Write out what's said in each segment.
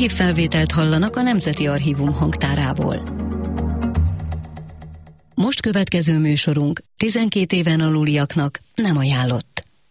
Archívfelvételt hallanak a Nemzeti Archívum hangtárából. Most következő műsorunk 12 éven aluliaknak nem ajánlott.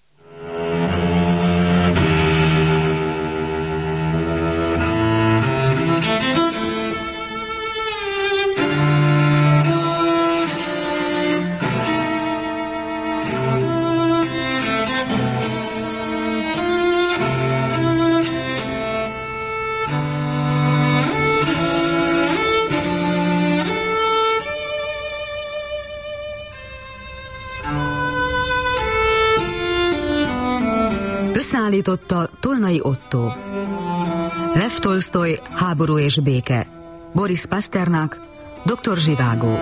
Összeállította Tolnai Ottó. Lev Tolsztoj, Háború és béke. Boris Pasternak, Dr. Zsivágó.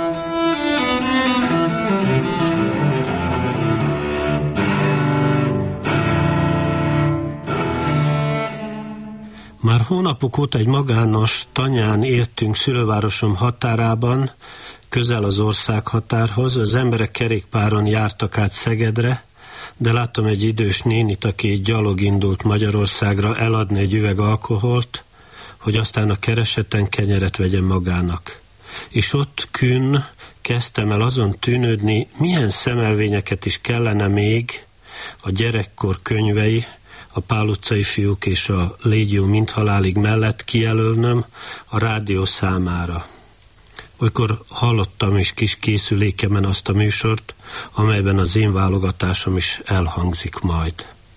Már hónapok óta egy magános tanyán éltünk szülővárosom határában, közel az országhatárhoz. Az emberek kerékpáron jártak át Szegedre, de láttam egy idős nénit, aki gyalog indult Magyarországra eladni egy üveg alkoholt, hogy aztán a kereseten kenyeret vegyen magának. És ott künn kezdtem el azon tűnődni, milyen szemelvényeket is kellene még a gyerekkor könyvei, a Pál utcai fiúk és a Légió mindhalálig mellett kijelölnöm a rádió számára. Olykor hallottam is kis készülékemen azt a műsort, amelyben az én válogatásom is elhangzik majd.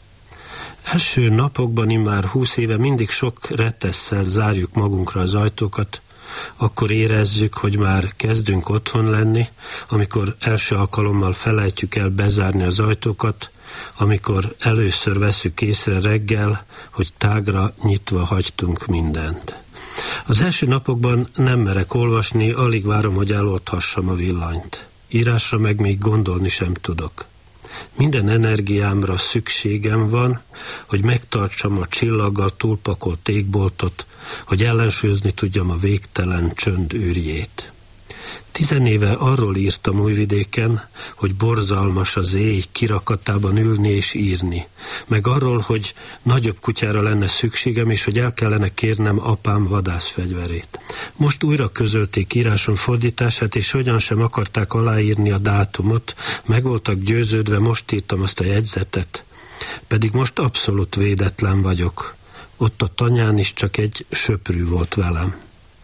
Első napokban, immár 20 éve mindig sok retesszel zárjuk magunkra az ajtókat, akkor érezzük, hogy már kezdünk otthon lenni, amikor első alkalommal felejtjük el bezárni az ajtókat, amikor először veszük észre reggel, hogy tágra nyitva hagytunk mindent. Az első napokban nem merek olvasni, alig várom, hogy elolthassam a villanyt. Írásra meg még gondolni sem tudok. Minden energiámra szükségem van, hogy megtartsam a csillaggal túlpakolt égboltot, hogy ellensúlyozni tudjam a végtelen csönd űrjét. 10 éve arról írtam Újvidéken, hogy borzalmas az éj kirakatában ülni és írni, meg arról, hogy nagyobb kutyára lenne szükségem, és hogy el kellene kérnem apám vadászfegyverét. Most újra közölték írásom fordítását, és hogyan sem akarták aláírni a dátumot, meg voltak győződve, most írtam azt a jegyzetet. Pedig most abszolút védetlen vagyok. Ott a tanyán is csak egy söprű volt velem.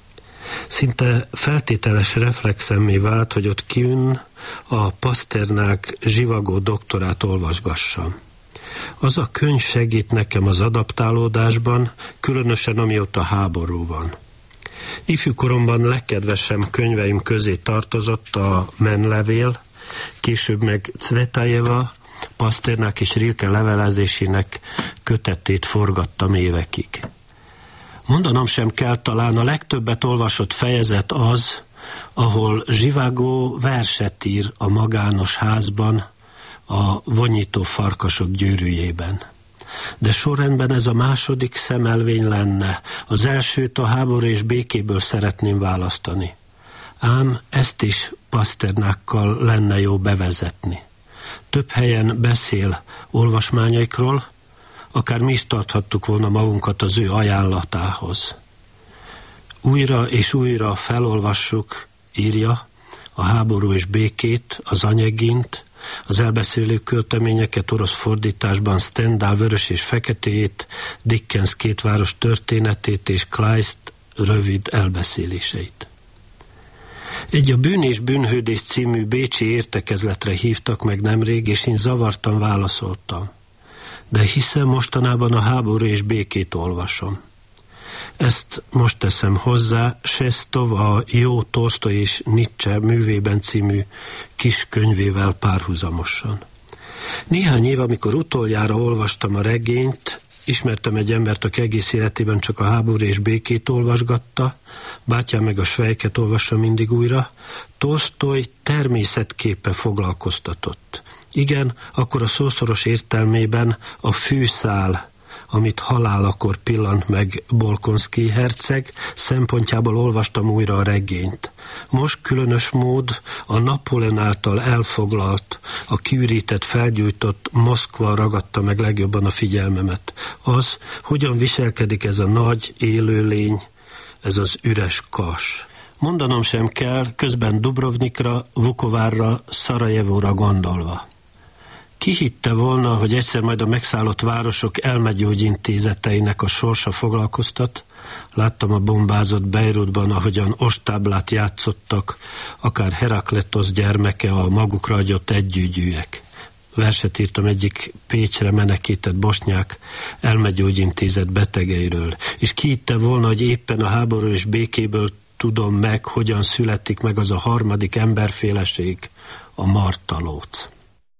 Szinte feltételes reflexemmé vált, hogy ott kinn a Pasternák Zsivago doktorát olvasgassam. Az a könyv segít nekem az adaptálódásban, különösen amióta háború van. Ifjúkoromban legkedvesebb könyveim közé tartozott a Menlevél, később meg Cvetajeva, Pasternák és Rilke levelezésének kötetét forgattam évekig. Mondanom sem kell, talán a legtöbbet olvasott fejezet az, ahol Zsivago verset ír a magános házban, a vonyító farkasok gyűrűjében. De sorrendben ez a második szemelvény lenne, az elsőt a Háború és békéből szeretném választani. Ám ezt is Pasternákkal lenne jó bevezetni. Több helyen beszél olvasmányaikról, akár mi is tarthattuk volna magunkat az ő ajánlatához. Újra és újra felolvassuk, írja, a Háború és békét, az Anyegint, az elbeszélő költeményeket orosz fordításban, Stendhal Vörös és feketéjét, Dickens Két város történetét és Kleist rövid elbeszéléseit. Egy a Bűn és bűnhődés című bécsi értekezletre hívtak meg nemrég, és én zavartan válaszoltam. De hiszem, mostanában a Háború és békét olvasom. Ezt most teszem hozzá Sestov a Jó Tolsztoj és Nietzsche művében című kis könyvével párhuzamosan. Néhány év, amikor utoljára olvastam a regényt, ismertem egy embert, aki egész életében csak a Háború és békét olvasgatta, bátyám meg a Svejket olvassa mindig újra. Tolsztoj természetképpe foglalkoztatott. Igen, akkor a szószoros értelmében a fűszál, amit halálakor pillant meg Bolkonszky herceg, szempontjából olvastam újra a regényt. Most különös mód a Napóleon által elfoglalt, a kiürített, felgyújtott Moszkva ragadta meg legjobban a figyelmemet. Az, hogyan viselkedik ez a nagy élőlény, ez az üres Kas. Mondanom sem kell, közben Dubrovnikra, Vukovárra, Szarajevóra gondolva. Ki hitte volna, hogy egyszer majd a megszállott városok elmegyógyintézeteinek a sorsa foglalkoztat? Láttam a bombázott Beirutban, ahogyan ostáblát játszottak, akár Herakletosz gyermeke, a magukra adott együgyűek. Verset írtam egyik Pécsre menekített bosnyák elmegyógyintézet betegeiről. És ki hitte volna, hogy éppen a háború és békéből tudom meg, hogyan születik meg az a harmadik emberféleség, a martalóc.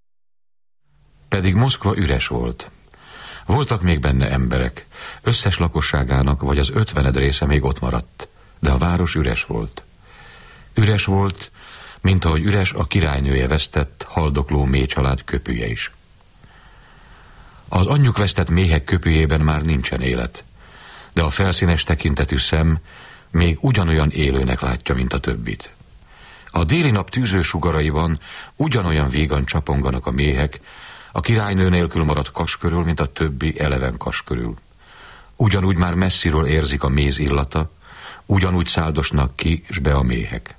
Pedig Moszkva üres volt. Voltak még benne emberek, összes lakosságának vagy az 50 része még ott maradt, de a város üres volt. Üres volt, mint ahogy üres a királynője vesztett, haldokló méh család köpüje is. Az anyjuk vesztett méhek köpüjében már nincsen élet, de a felszínes tekintetű szem még ugyanolyan élőnek látja, mint a többit. A déli nap tűző sugaraiban ugyanolyan vígan csaponganak a méhek, a királynő nélkül maradt Kas körül, mint a többi eleven Kas körül. Ugyanúgy már messziről érzik a méz illata, ugyanúgy száldosnak ki s be a méhek.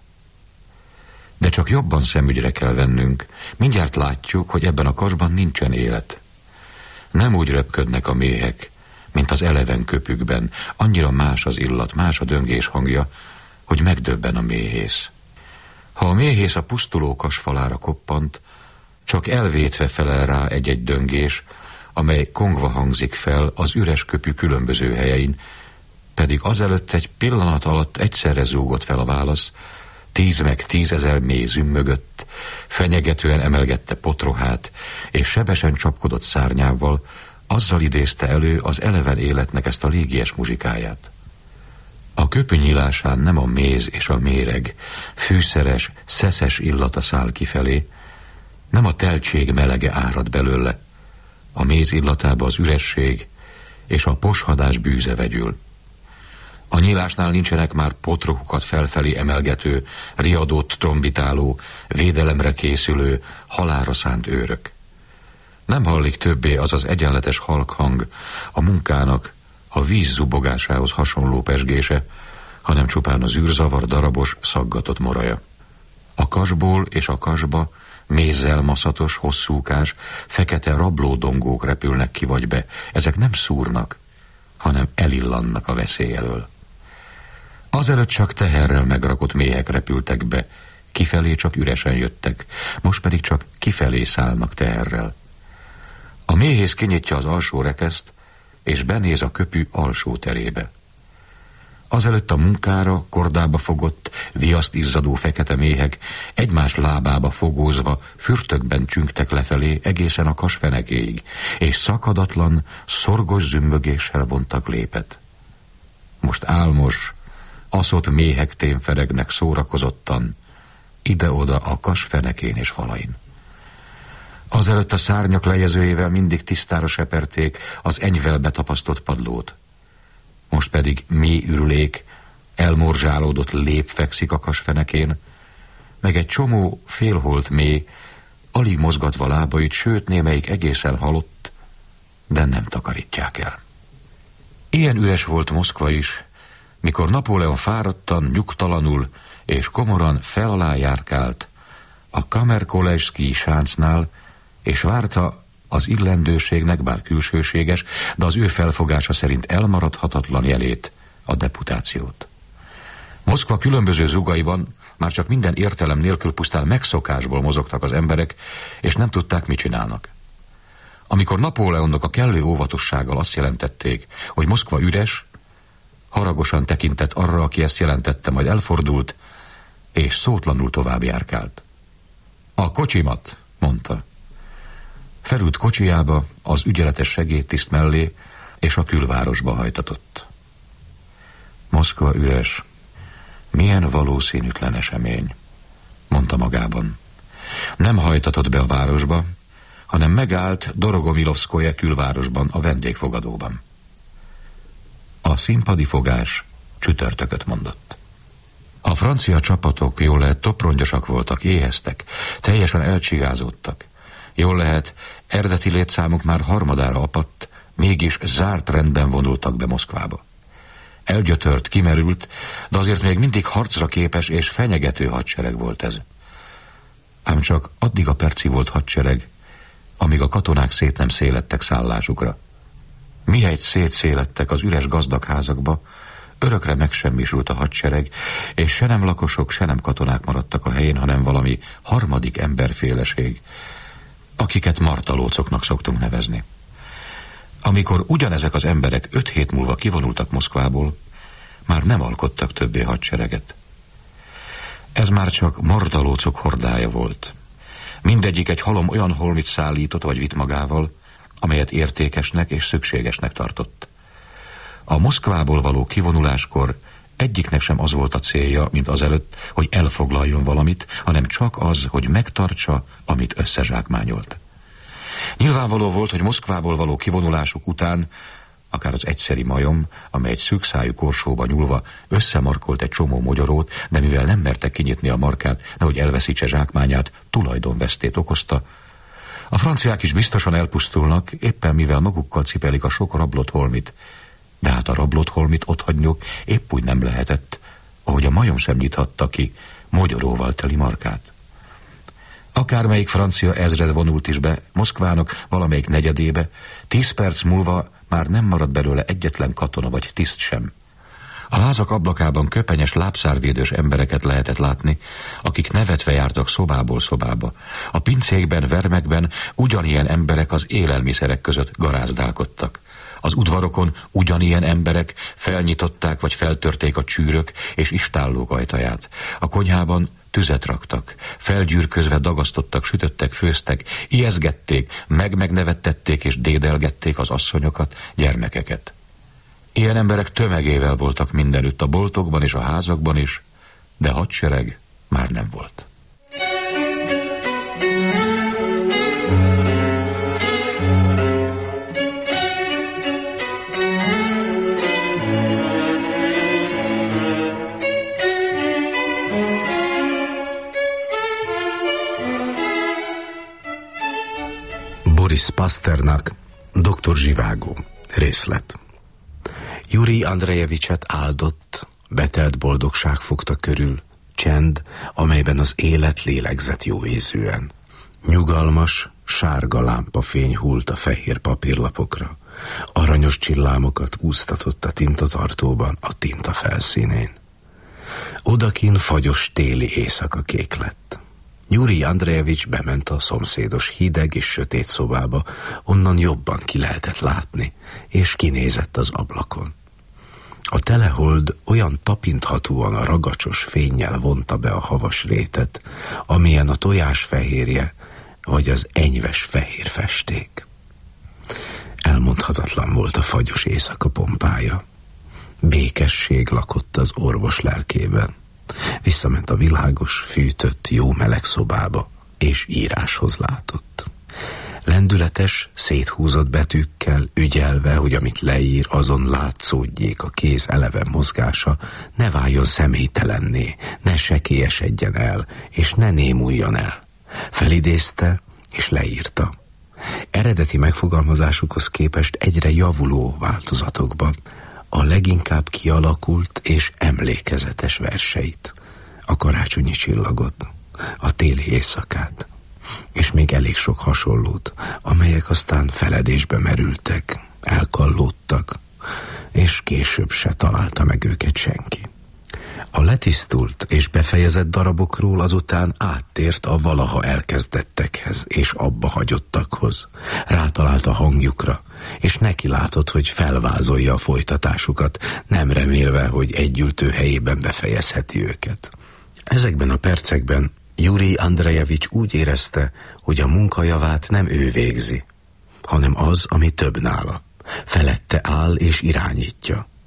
De csak jobban szemügyre kell vennünk, mindjárt látjuk, hogy ebben a Kasban nincsen élet. Nem úgy röpködnek a méhek, mint az eleven köpükben, annyira más az illat, más a döngés hangja, hogy megdöbben a méhész. Ha a méhész a pusztuló Kas falára koppant, csak elvétve felel rá egy-egy döngés, amely kongva hangzik fel az üres köpű különböző helyein, pedig azelőtt egy pillanat alatt egyszerre zúgott fel a válasz, 10 meg 10 000 méh zümmögött, fenyegetően emelgette potrohát, és sebesen csapkodott szárnyával, azzal idézte elő az eleven életnek ezt a légies muzsikáját. A köpű nyílásán nem a méz és a méreg, fűszeres, szeszes illata száll kifelé, nem a teltség melege árad belőle, a méz illatába az üresség és a poshadás bűze vegyül. A nyílásnál nincsenek már potrohukat felfelé emelgető, riadót trombitáló, védelemre készülő, halálra szánt őrök. Nem hallik többé az az egyenletes halkhang, a munkának, a víz zubogásához hasonló pesgése, hanem csupán az űrzavar darabos, szaggatott moraja. A Kasból és a Kasba mézzel maszatos, hosszúkás, fekete rablódongók repülnek ki vagy be. Ezek nem szúrnak, hanem elillannak a veszély elől. Azelőtt csak teherrel megrakott méhek repültek be, kifelé csak üresen jöttek, most pedig csak kifelé szállnak teherrel. A méhész kinyitja az alsó rekeszt, és benéz a köpű alsó terébe. Azelőtt a munkára, kordába fogott, viaszt izzadó fekete méhek egymás lábába fogózva fürtökben csüngtek lefelé egészen a Kas fenekéig, és szakadatlan, szorgos zümmögéssel vontak lépet. Most álmos, aszott méhek témferegnek szórakozottan, ide-oda a Kas fenekén és falain. Azelőtt a szárnyak lejezőjével mindig tisztára seperték az enyvel betapasztott padlót. Most pedig mély ürülék, elmorzsálódott lép fekszik a Kas fenekén, meg egy csomó félholt méh, alig mozgatva lábait, sőt némelyik egészen halott, de nem takarítják el. Ilyen üres volt Moszkva is, mikor Napóleon fáradtan, nyugtalanul és komoran fel alá járkált a Kamerkolejszkij sáncnál, és várta az illendőségnek, bár külsőséges, de az ő felfogása szerint elmaradhatatlan jelét, a deputációt. Moszkva különböző zugaiban már csak minden értelem nélkül pusztán megszokásból mozogtak az emberek, és nem tudták, mit csinálnak. Amikor Napóleonnak a kellő óvatossággal azt jelentették, hogy Moszkva üres, haragosan tekintett arra, aki ezt jelentette, majd elfordult, és szótlanul tovább járkált. A kocsimat, mondta. Felült kocsijába, az ügyeletes segédtiszt mellé, és a külvárosba hajtatott. Moszkva üres. Milyen valószínűtlen esemény, mondta magában. Nem hajtatott be a városba, hanem megállt Dorogomilovszkoje külvárosban, a vendégfogadóban. A színpadi fogás csütörtököt mondott. A francia csapatok jól lehet toprongyosak voltak, éheztek, teljesen elcsigázódtak. Jól lehet eredeti létszámuk már harmadára apadt, mégis zárt rendben vonultak be Moszkvába. Elgyötört, kimerült, de azért még mindig harcra képes és fenyegető hadsereg volt ez. Ám csak addig a percig volt hadsereg, amíg a katonák szét nem szélettek szállásukra. Mihelyt szétszélettek az üres gazdagházakba, örökre megsemmisült a hadsereg, és se nem lakosok, se nem katonák maradtak a helyén, hanem valami harmadik emberféleség, akiket martalócoknak szoktunk nevezni. Amikor ugyanezek az emberek 5 hét múlva kivonultak Moszkvából, már nem alkottak többé hadsereget. Ez már csak martalócok hordája volt. Mindegyik egy halom olyan holmit szállított vagy vitt magával, amelyet értékesnek és szükségesnek tartott. A Moszkvából való kivonuláskor egyiknek sem az volt a célja, mint azelőtt, hogy elfoglaljon valamit, hanem csak az, hogy megtartsa, amit összezsákmányolt. Nyilvánvaló volt, hogy Moszkvából való kivonulásuk után akár az egyszeri majom, amely egy szűkszájú korsóba nyúlva összemarkolt egy csomó mogyorót, de mivel nem merte kinyitni a markát, nehogy elveszítse zsákmányát, tulajdonvesztét okozta. A franciák is biztosan elpusztulnak, éppen mivel magukkal cipelik a sok rablott holmit, de hát a rablott holmit otthagyniuk épp úgy nem lehetett, ahogy a majom sem nyithatta ki mogyoróval teli markát. Akármelyik francia ezred vonult is be Moszkvának valamelyik negyedébe, 10 perc múlva már nem maradt belőle egyetlen katona vagy tiszt sem. A házak ablakában köpenyes lábszárvédős embereket lehetett látni, akik nevetve jártak szobából szobába. A pincékben, vermekben ugyanilyen emberek az élelmiszerek között garázdálkodtak. Az udvarokon ugyanilyen emberek felnyitották vagy feltörték a csűrök és istállók ajtaját. A konyhában tüzet raktak, felgyűrközve dagasztottak, sütöttek, főztek, ijeszgették, megnevettették és dédelgették az asszonyokat, gyermekeket. Ilyen emberek tömegével voltak mindenütt, a boltokban és a házakban is, de hadsereg már nem volt. Boris Pasternak, Dr. Zsivágó. Részlet. Jurij Andrejevicset áldott, betelt boldogság fogta körül, csend, amelyben az élet lélegzett jóézűen. Nyugalmas, sárga lámpafény hult a fehér papírlapokra, aranyos csillámokat úsztatott a tintatartóban a tinta felszínén. Odakin fagyos téli éjszaka kék lett. Jurij Andrejevics bement a szomszédos hideg és sötét szobába, onnan jobban ki lehetett látni, és kinézett az ablakon. A telehold olyan tapinthatóan a ragacsos fénnyel vonta be a havas rétet, amilyen a tojás fehérje, vagy az enyves fehér festék. Elmondhatatlan volt a fagyos éjszaka pompája. Békesség lakott az orvos lelkében. Visszament a világos, fűtött, jó meleg szobába, és íráshoz látott. Lendületes, széthúzott betűkkel, ügyelve, hogy amit leír, azon látszódjék a kéz eleven mozgása, ne váljon személytelenné, ne sekélyesedjen el, és ne némuljon el. Felidézte, és leírta. Eredeti megfogalmazásukhoz képest egyre javuló változatokban, a leginkább kialakult és emlékezetes verseit, a karácsonyi csillagot, a téli éjszakát, és még elég sok hasonlót, amelyek aztán feledésbe merültek, elkallódtak, és később se találta meg őket senki. A letisztult és befejezett darabokról azután áttért a valaha elkezdettekhez és abba hagyottakhoz. Rátalált a hangjukra, és neki látott, hogy felvázolja a folytatásukat, nem remélve, hogy együltő helyében befejezheti őket. Ezekben a percekben Jurij Andrejevics úgy érezte, hogy a munkajavát nem ő végzi, hanem az, ami több nála. Felette áll és irányítja.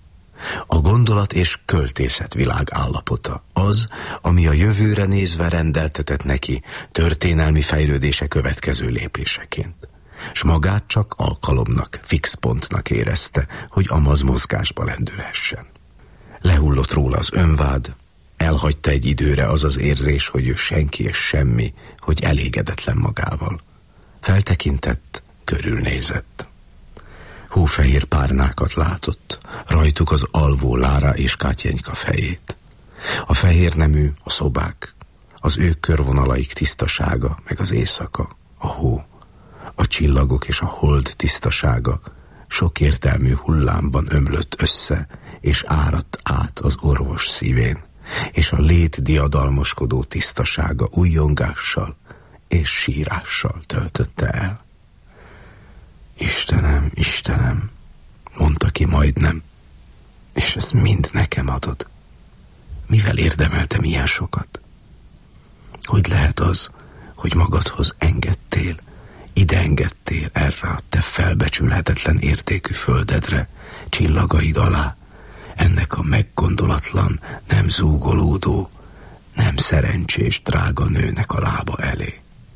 A gondolat és költészet világ állapota az, ami a jövőre nézve rendeltetett neki történelmi fejlődése következő lépéseként. S magát csak alkalomnak, fix pontnak érezte, hogy amaz mozgásba lendülhessen. Lehullott róla az önvád, elhagyta egy időre az az érzés, hogy ő senki és semmi, hogy elégedetlen magával. Feltekintett, körülnézett. Hófehér párnákat látott, rajtuk az alvó Lára és Katyenka fejét. A fehér nemű, a szobák, az ők körvonalaik tisztasága, meg az éjszaka, a hó, a csillagok és a hold tisztasága sokértelmű hullámban ömlött össze, és áradt át az orvos szívén, és a lét diadalmoskodó tisztasága újjongással és sírással töltötte el. Istenem, Istenem, mondta ki majdnem, és ezt mind nekem adod. Mivel érdemeltem ilyen sokat? Hogy lehet az, hogy magadhoz engedtél, ide engedtél erre a te felbecsülhetetlen értékű földedre, csillagaid alá, ennek a meggondolatlan, nem zúgolódó, nem szerencsés drága nőnek a lába elé.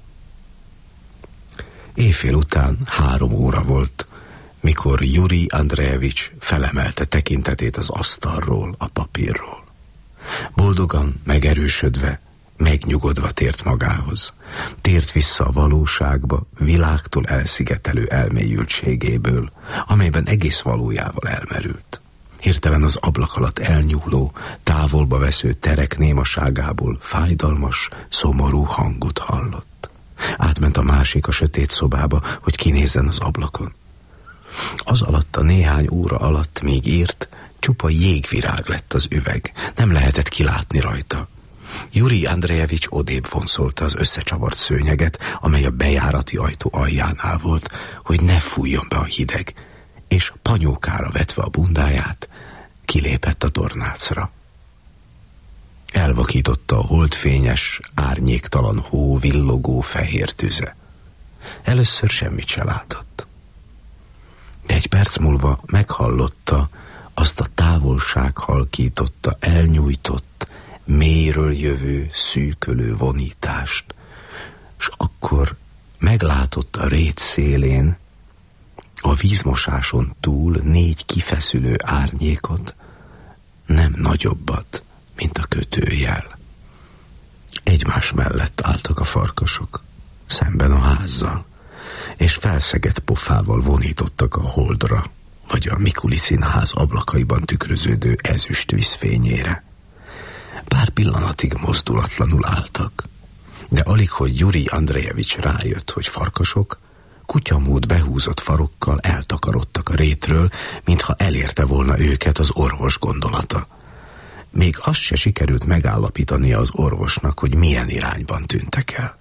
Éjfél után 3 óra volt, mikor Jurij Andrejevics felemelte tekintetét az asztalról, a papírról. Boldogan, megerősödve, megnyugodva tért magához. Tért vissza a valóságba, világtól elszigetelő elmélyültségéből, amelyben egész valójával elmerült. Hirtelen az ablak alatt elnyúló, távolba vesző terek némaságából fájdalmas, szomorú hangot hallott. Átment a másik a sötét szobába, hogy kinézzen az ablakon. Az alatt a néhány óra alatt, míg írt, csupa jégvirág lett az üveg, nem lehetett kilátni rajta. Jurij Andrejevics odébb vonszolta az összecsavart szőnyeget, amely a bejárati ajtó aljánál volt, hogy ne fújjon be a hideg, és panyókára vetve a bundáját, kilépett a tornácra. Elvakította a holdfényes, árnyéktalan hó villogó fehér tüze. Először semmit se látott. De egy perc múlva meghallotta azt a távolság halkította, elnyújtott, mélyről jövő, szűkölő vonítást, s akkor meglátott a rét szélén, a vízmosáson túl 4 kifeszülő árnyékot, nem nagyobbat, mint a kötőjel. Egymás mellett álltak a farkasok, szemben a házzal, és felszegett pofával vonítottak a holdra, vagy a Mikuli Színház ablakaiban tükröződő ezüst vízfényére. Pár pillanatig mozdulatlanul álltak, de alig, hogy Jurij Andrejevics rájött, hogy farkasok, kutyamód behúzott farokkal eltakarodtak a rétről, mintha elérte volna őket az orvos gondolata. Még azt se sikerült megállapítania az orvosnak, hogy milyen irányban tűntek el.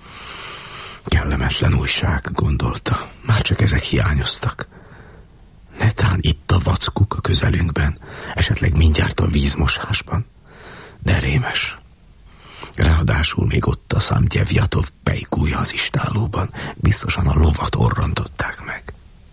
Kellemetlen újság, gondolta, már csak ezek hiányoztak. Netán itt a vackuk a közelünkben, esetleg mindjárt a vízmosásban. De rémes. Ráadásul még ott a Szamgyevjatov pejkúja az istállóban, biztosan a lovat orrantották meg.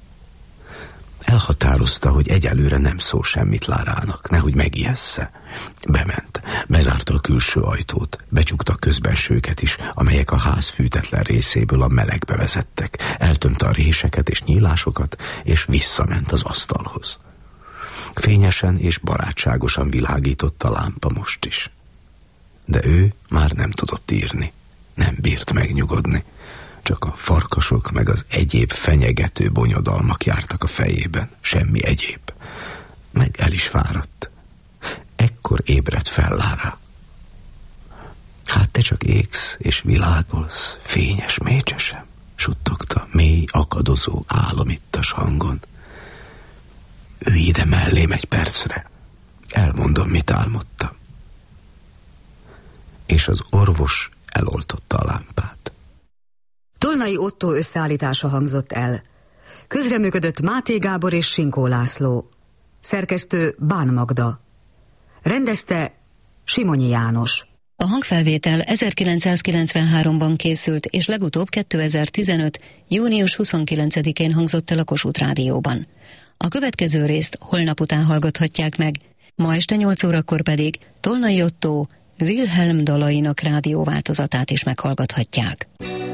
Elhatározta, hogy egyelőre nem szól semmit Lárának, nehogy megijessze. Bement, bezárta a külső ajtót, becsukta a közbensőket is, amelyek a ház fűtetlen részéből a melegbe vezettek, eltömte a réseket és nyílásokat, és visszament az asztalhoz. Fényesen és barátságosan világított a lámpa most is. De ő már nem tudott írni, nem bírt megnyugodni. Csak a farkasok meg az egyéb fenyegető bonyodalmak jártak a fejében, semmi egyéb. Meg el is fáradt. Ekkor ébredt fel Lára. Hát te csak égsz és világolsz, fényes mécsesem, suttogta mély, akadozó, álomittas hangon. Ülj ide mellém egy percre, elmondom, mit álmodtam. És az orvos eloltotta a lámpát. Tolnai Ottó összeállítása hangzott el. Közreműködött Máté Gábor és Sinkó László. Szerkesztő Bán Magda. Rendezte Simonyi János. A hangfelvétel 1993-ban készült, és legutóbb 2015. június 29-én hangzott el a Kossuth Rádióban. A következő részt holnap után hallgathatják meg, ma este 8 órakor pedig Tolnai Ottó Wilhelm dalainak rádióváltozatát is meghallgathatják.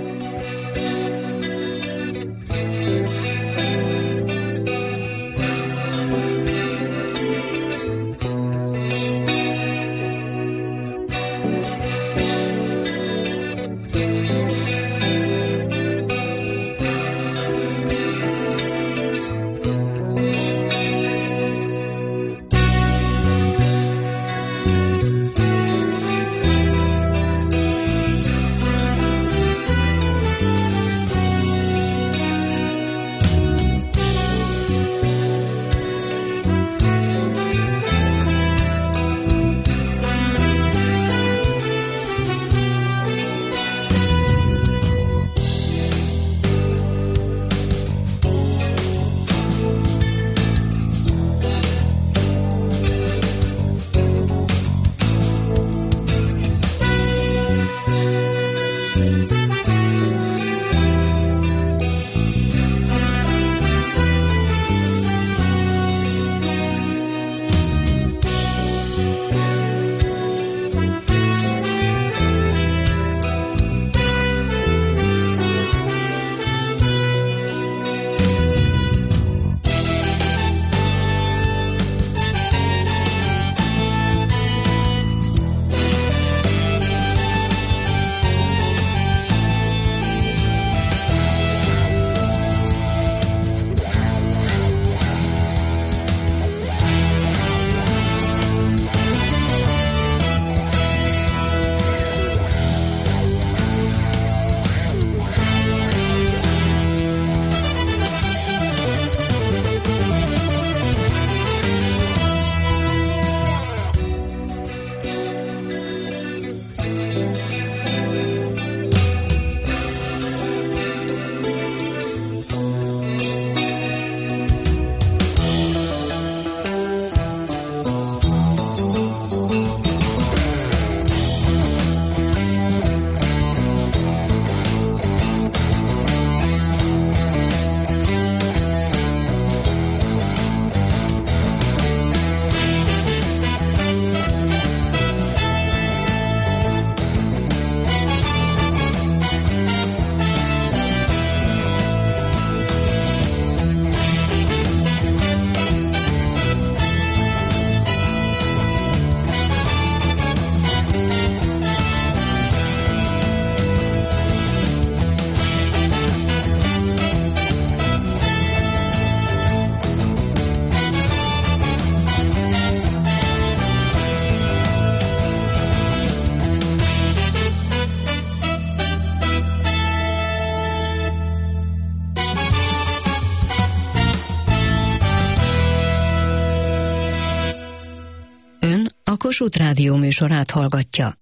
Kossuth Rádió műsorát hallgatja.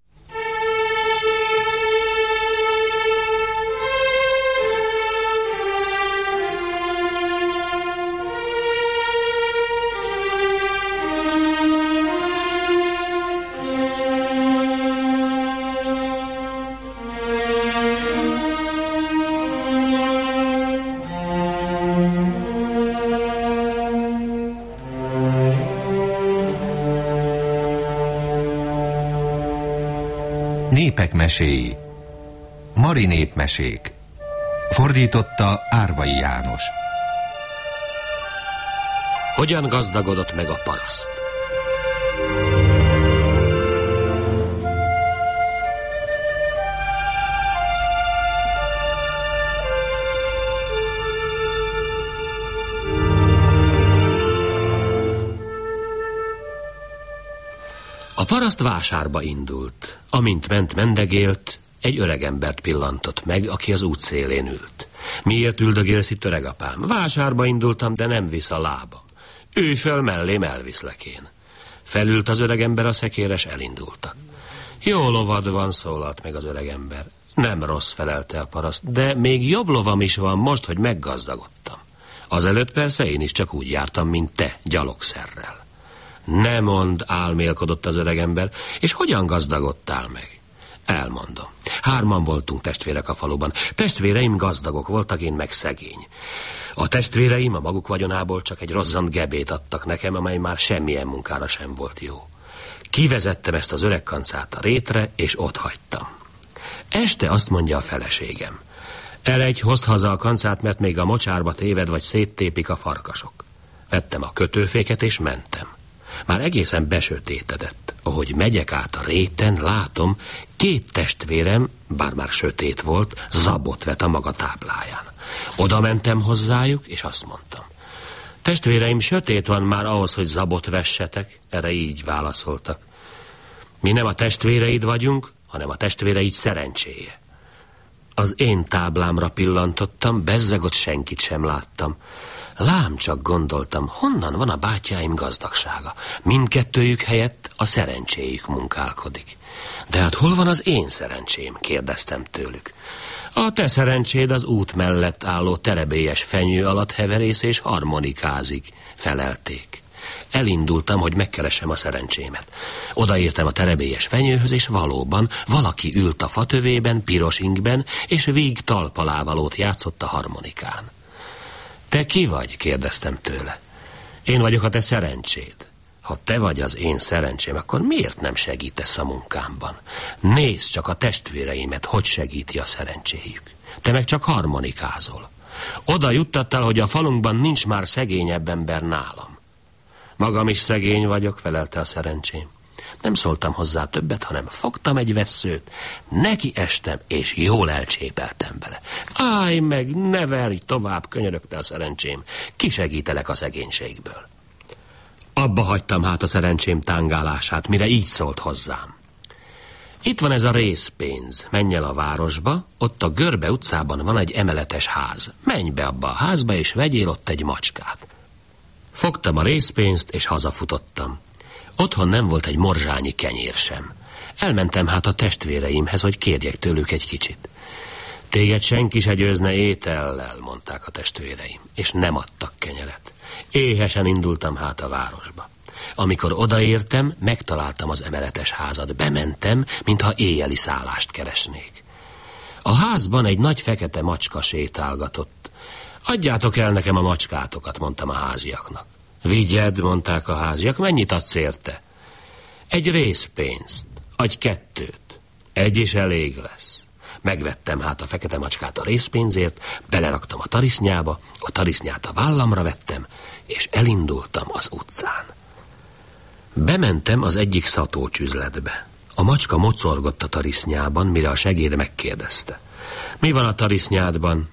Népek meséi. Mari népmesék. Fordította Árvai János. Hogyan gazdagodott meg a paraszt? A paraszt vásárba indult. Amint ment, mendegélt, egy öregembert pillantott meg, aki az út szélén ült. Miért üldögélsz itt, öregapám? Vásárba indultam, de nem visz a lábam. Ülj fel mellém, elviszlek én. Felült az öregember a szekére, s elindultak. Jó lovad van, szólalt meg az öregember. Nem rossz, felelte a paraszt, de még jobb lovam is van most, hogy meggazdagodtam. Azelőtt persze én is csak úgy jártam, mint te, gyalogszerrel. Ne mondd, álmélkodott az öregember, és hogyan gazdagodtál meg? Elmondom. 3 voltunk testvérek a faluban. Testvéreim gazdagok voltak, én meg szegény. A testvéreim a maguk vagyonából csak egy rozzant gebét adtak nekem, amely már semmilyen munkára sem volt jó. Kivezettem ezt az öreg kancát a rétre, és ott hagytam. Este azt mondja a feleségem: eredj, hozd haza a kancát, mert még a mocsárba téved, vagy széttépik a farkasok. Vettem a kötőféket, és mentem. Már egészen besötétedett. Ahogy megyek át a réten, látom, 2 testvérem, bár már sötét volt, zabot vet a maga tábláján. Oda mentem hozzájuk, és azt mondtam: testvéreim, sötét van már ahhoz, hogy zabot vessetek. Erre így válaszoltak: mi nem a testvéreid vagyunk, hanem a testvéreid szerencséje. Az én táblámra pillantottam, bezzeg ott senkit sem láttam. Lám csak, gondoltam, honnan van a bátyáim gazdagsága? Mindkettőjük helyett a szerencséjük munkálkodik. De hát hol van az én szerencsém? Kérdeztem tőlük. A te szerencséd az út mellett álló terebélyes fenyő alatt heverész és harmonikázik, felelték. Elindultam, hogy megkeresem a szerencsémet. Odaértem a terebélyes fenyőhöz, és valóban valaki ült a fatövében, piros ingben, és víg talpalávalót játszott a harmonikán. Te ki vagy? Kérdeztem tőle. Én vagyok a te szerencséd. Ha te vagy az én szerencsém, akkor miért nem segítesz a munkámban? Nézd csak a testvéreimet, hogy segíti a szerencséjük. Te meg csak harmonikázol. Oda juttattál, hogy a falunkban nincs már szegényebb ember nálam. Magam is szegény vagyok, felelte a szerencsém. Nem szóltam hozzá többet, hanem fogtam egy vesszőt, neki estem, és jól elcsépeltem bele. Állj meg, ne verj tovább, könyörögte a szerencsém. Kisegítelek a szegénységből. Abba hagytam hát a szerencsém tángálását, mire így szólt hozzám. Itt van ez a részpénz, menj el a városba, ott a Görbe utcában van egy emeletes ház. Menj be abba a házba, és vegyél ott egy macskát. Fogtam a részpénzt, és hazafutottam. Otthon nem volt egy morzsányi kenyér sem. Elmentem hát a testvéreimhez, hogy kérjek tőlük egy kicsit. Téged senki se győzne étellel, mondták a testvéreim, és nem adtak kenyeret. Éhesen indultam hát a városba. Amikor odaértem, megtaláltam az emeletes házat. Bementem, mintha éjjeli szállást keresnék. A házban egy nagy fekete macska sétálgatott. Adjátok el nekem a macskátokat, mondtam a háziaknak. Vigyed, mondták a háziak, mennyit adsz érte? Egy részpénzt, adj 2, 1 is elég lesz. Megvettem hát a fekete macskát a részpénzért, beleraktam a tarisznyába, a tarisznyát a vállamra vettem, és elindultam az utcán. Bementem az egyik szatócsüzletbe. A macska mocorgott a tarisznyában, mire a segéd megkérdezte. Mi van a tarisznyádban?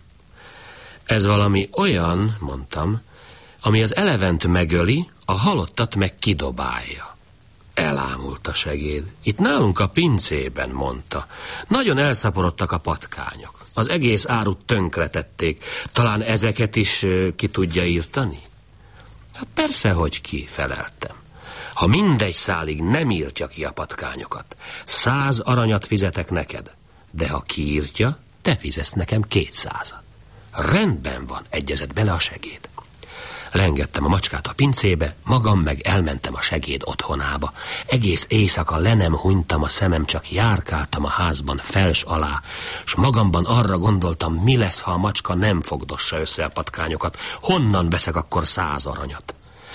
Ez valami olyan, mondtam, ami az elevent megöli, a halottat meg kidobálja. Elámult a segéd. Itt nálunk a pincében, mondta. Nagyon elszaporodtak a patkányok. Az egész árut tönkretették. Talán ezeket is ki tudja írtani? Hát persze, hogy ki, feleltem. Ha mindegy szálig nem írtja ki a patkányokat, 100 aranyat fizetek neked. De ha kiírtja, te fizetsz nekem 200-at. Rendben van, egyezett bele a segéd. Leengedtem a macskát a pincébe, magam meg elmentem a segéd otthonába. Egész éjszaka le nem hunytam a szemem, csak járkáltam a házban fels alá, s magamban arra gondoltam, mi lesz, ha a macska nem fogdossa össze a patkányokat, honnan veszek akkor 100 aranyat.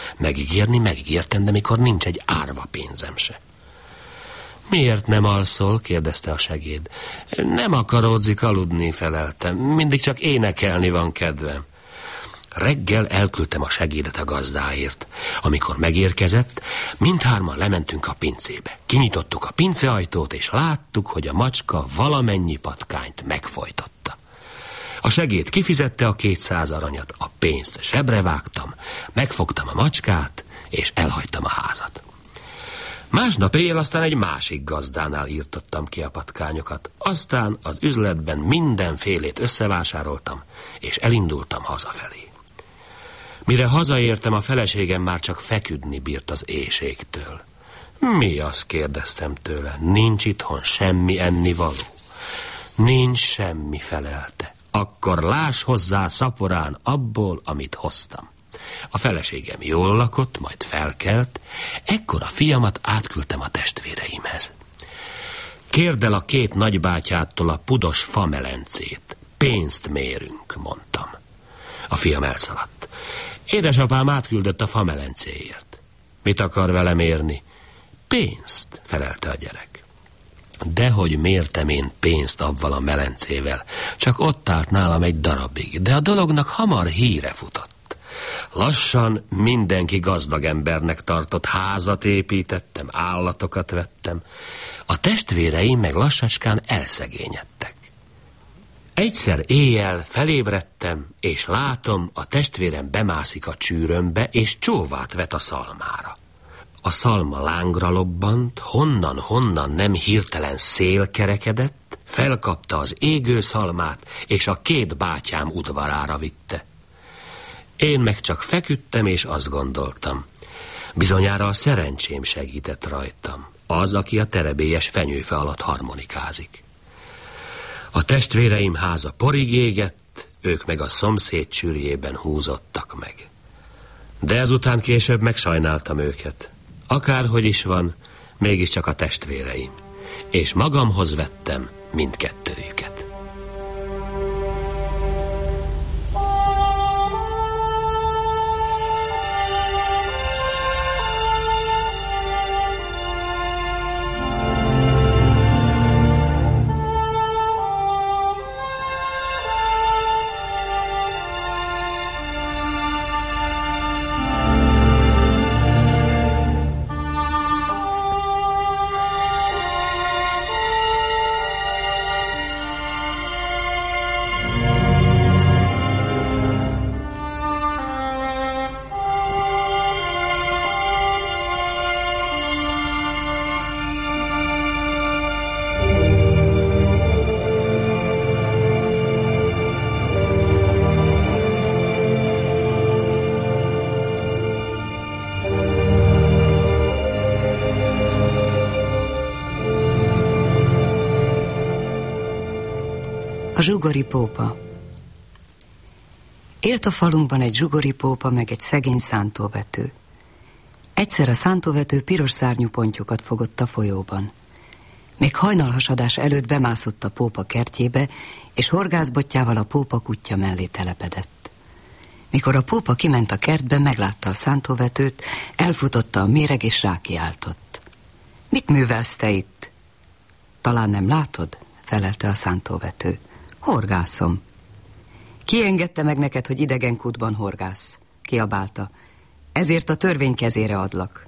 Megígértem, de mikor nincs egy árva pénzem se. Miért nem alszol? Kérdezte a segéd. Nem akaródzik aludni, feleltem. Mindig csak énekelni van kedvem. Reggel elküldtem a segédet a gazdáért. Amikor megérkezett, mindhárman lementünk a pincébe. Kinyitottuk a pinceajtót, és láttuk, hogy a macska valamennyi patkányt megfojtotta. A segéd kifizette a 200 aranyat, a pénzt zsebre vágtam, megfogtam a macskát, és elhagytam a házat. Másnap éjjel aztán egy másik gazdánál írtottam ki a patkányokat. Aztán az üzletben mindenfélét összevásároltam, és elindultam hazafelé. Mire hazaértem, a feleségem már csak feküdni bírt az éhségtől. Mi az? Kérdeztem tőle. Nincs itthon semmi ennivaló? Nincs semmi, felelte. Akkor láss hozzá szaporán abból, amit hoztam. A feleségem jól lakott, majd felkelt, ekkor a fiamat átküldtem a testvéreimhez. Kérd el a két nagybátyától a pudos famelencét. Pénzt mérünk, mondtam. A fiam elszaladt. Édesapám átküldött a famelencéért. Mit akar velem érni? Pénzt, felelte a gyerek. Dehogy mértem én pénzt avval a melencével, csak ott állt nálam egy darabig, de a dolognak hamar híre futott. Lassan mindenki gazdag embernek tartott, házat építettem, állatokat vettem. A testvéreim meg lassacskán elszegényedtek. Egyszer éjjel felébredtem, és látom, a testvérem bemászik a csűrömbe, és csóvát vet a szalmára. A szalma lángra lobbant, honnan nem hirtelen szél kerekedett, felkapta az égő szalmát, és a két bátyám udvarára vitte. Én meg csak feküdtem, és azt gondoltam, bizonyára a szerencsém segített rajtam, az, aki a terebélyes fenyőfe alatt harmonikázik. A testvéreim háza porig égett, ők meg a szomszéd csürjében húzottak meg. De ezután később megsajnáltam őket. Akárhogy is van, mégiscsak a testvéreim, és magamhoz vettem mindkettőjüket. A zsugori pópa. Élt a falunkban egy zsugori pópa, meg egy szegény szántóvető. Egyszer a szántóvető piros szárnyú pontyokat fogott a folyóban. Még hajnalhasadás előtt bemászott a pópa kertjébe, és horgászbottyával a pópa kutya mellé telepedett. Mikor a pópa kiment a kertbe, meglátta a szántóvetőt, elfutotta a méreg, és rákiáltott. Mit művelsz te itt? Talán nem látod? Felelte a szántóvető. Horgászom. Ki engedte meg neked, hogy idegen kútban horgász? Kiabálta. Ezért a törvény kezére adlak.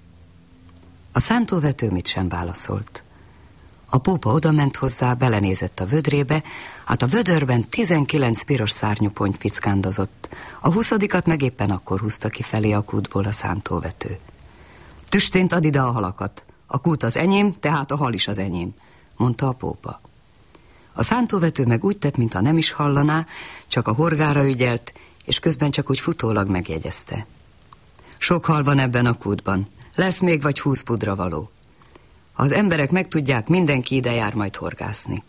A szántóvető mit sem válaszolt. A pópa odament hozzá, belenézett a vödrébe, hát a vödörben 19 piros szárnyú ponty fickándozott. A 20-at meg éppen akkor húzta ki felé a kútból a szántóvető. Tüstént, add ide a halakat. A kút az enyém, tehát a hal is az enyém, mondta a pópa. A szántóvető meg úgy tett, mintha nem is hallaná, csak a horgára ügyelt, és közben csak úgy futólag megjegyezte. Sok hal van ebben a kútban, lesz még vagy 20 pudra való. Ha az emberek megtudják, mindenki ide jár majd horgászni.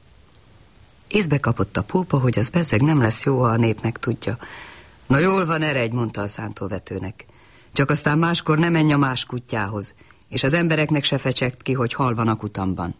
Észbe kapott a pópa, hogy az bezzeg nem lesz jó, ha a nép megtudja. Na jól van, eredj, mondta a szántóvetőnek. Csak aztán máskor ne menj a más kutyához, és az embereknek se fecsegt ki, hogy hal van a kutamban.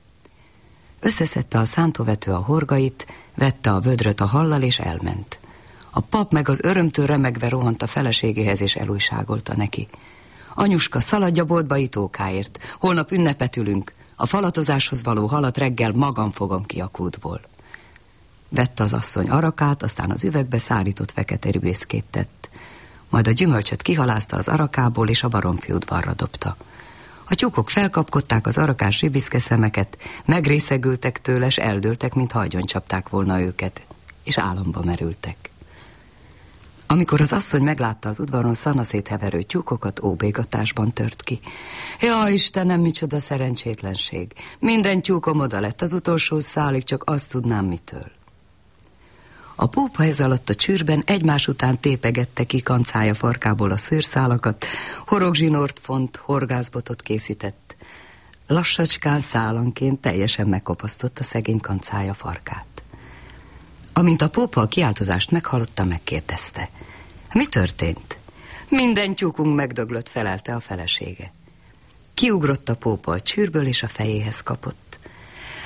Összeszedte a szántóvető a horgait, vette a vödröt a hallal, és elment. A pap meg az örömtől remegve rohant a feleségéhez, és elújságolta neki. Anyuska, szaladj a boltba itókáért, holnap ünnepet ülünk, a falatozáshoz való halat reggel magam fogom ki a kútból. Vette az asszony arakát, aztán az üvegbe szárított fekete rübészkét tett. Majd a gyümölcsöt kihalázta az arakából, és a baromfi udvarra dobta. A tyúkok felkapkodták az arakás ribiszke szemeket, megrészegültek tőle, s eldőltek, mintha agyon csapták volna őket, és álomba merültek. Amikor az asszony meglátta az udvaron szanaszét heverő tyúkokat, óbégatásban tört ki. Ja, Istenem, micsoda szerencsétlenség! Minden tyúkom oda lett, az utolsó szálig, csak azt tudnám mitől. A pópa ez alatt a csűrben egymás után tépegette ki kancája farkából a szőrszálakat, horogzsinort font, horgászbotot készített. Lassacskán szálanként teljesen megkopasztotta szegény kancája farkát. Amint a pópa a kiáltozást meghallotta, megkérdezte. Mi történt? Minden tyúkunk megdöglött, felelte a felesége. Kiugrott a pópa a csűrből, és a fejéhez kapott.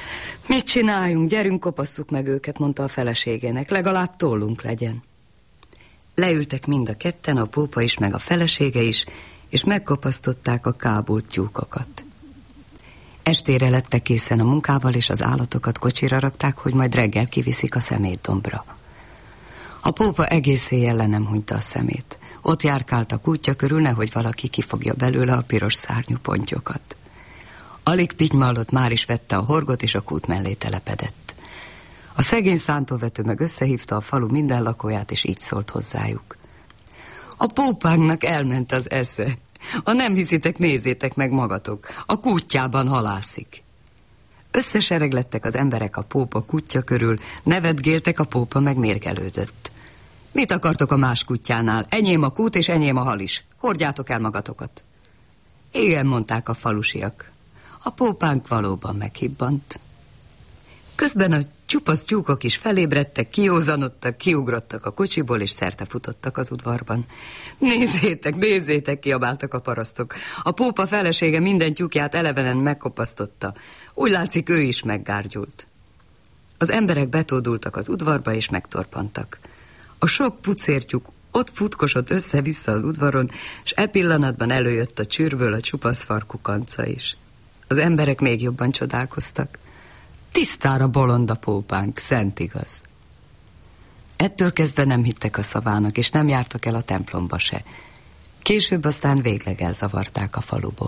Mit csináljunk? Gyerünk, kopasszuk meg őket, mondta a feleségének. Legalább tollunk legyen. Leültek mind a ketten, a pópa is, meg a felesége is, és megkopasztották a kábult tyúkokat. Estére lettek készen a munkával, és az állatokat kocsira rakták, hogy majd reggel kiviszik a szemétdombra. A pópa egész éjjel le nem hunyta a szemét. Ott járkált a kútja körül, nehogy valaki kifogja belőle a piros szárnyú pontyokat. Alig pitymallott, már is vette a horgot, és a kút mellé telepedett. A szegény szántóvető meg összehívta a falu minden lakóját, és így szólt hozzájuk. A pópánknak elment az esze. Ha nem hiszitek, nézzétek meg magatok. A kútjában halászik. Összesereglettek az emberek a pópa kútja körül, nevetgéltek, a pópa meg mérgelődött. Mit akartok a más kutyánál? Enyém a kút, és enyém a hal is. Hordjátok el magatokat. Igen, mondták a falusiak. A pópánk valóban meghibbant. Közben a csupasz tyúkok is felébredtek, kiózanodtak, kiugrottak a kocsiból, és szertefutottak az udvarban. Nézzétek, nézzétek, kiabáltak a parasztok. A pópa felesége minden tyúkját elevenen megkopasztotta. Úgy látszik, ő is meggárgyult. Az emberek betódultak az udvarba, és megtorpantak. A sok pucértyúk ott futkosott össze-vissza az udvaron, és e pillanatban előjött a csűrből a csupasz farkú kanca is. Az emberek még jobban csodálkoztak. Tisztára bolond a pópánk, szent igaz. Ettől kezdve nem hittek a szavának, és nem jártak el a templomba se. Később aztán végleg elzavarták a faluból.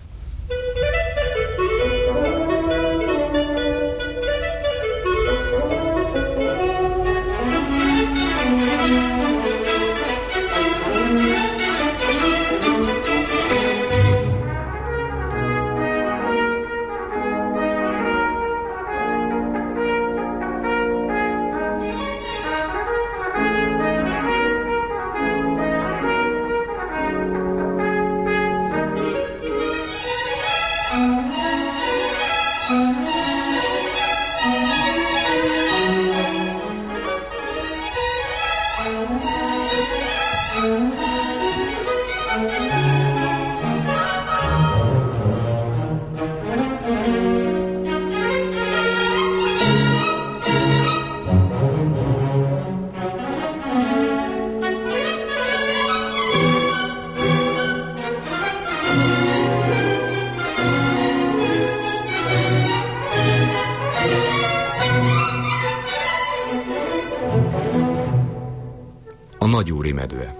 Nagyúri medve.